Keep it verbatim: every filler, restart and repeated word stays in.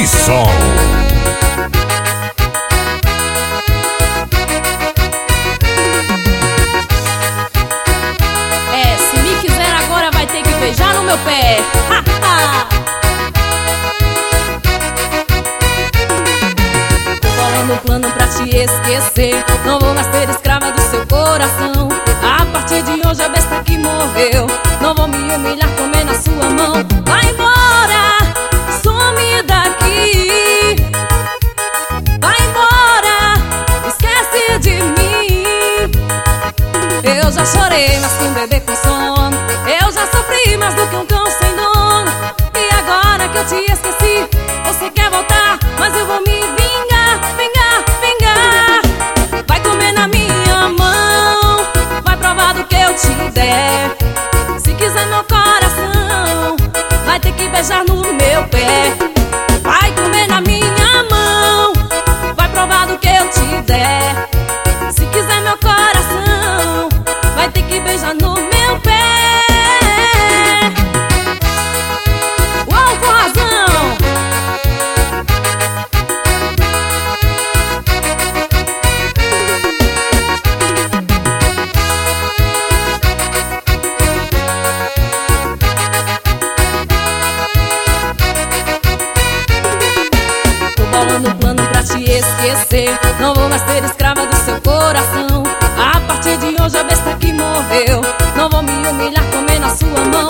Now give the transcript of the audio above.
e Sol. É, se me quiser agora vai ter que beijar no meu pé. Tô bolando um plano pra te esquecer. Não vou mais ser escrava do seu coração. A partir de hoje a besta que morreu. Não vou me humilhar comendo a sua mão. Vai embora, some daqui. Vai embora, esquece de mim. Eu já chorei mais que um bebê com sono. Eu já sofri mais do que um cão sem dono. E agora que eu te esqueci, você quer voltar, mas eu vou me vingar, vingar, vingar. Vai comer na minha mão, vai provar do que eu te der. Se quiser meu coração, vai ter que beijar no meu pé. Vai comer na minha mão, vai provar do que eu te der. Se quiser meu coração, vai ter que beijar no meu pé. Uou, com razão. Tô bolando um plano pra te esquecer. Não vou mais ser escrava do seu coração. A partir de hoje a besta que morreu. Não vou me humilhar comendo a sua mão.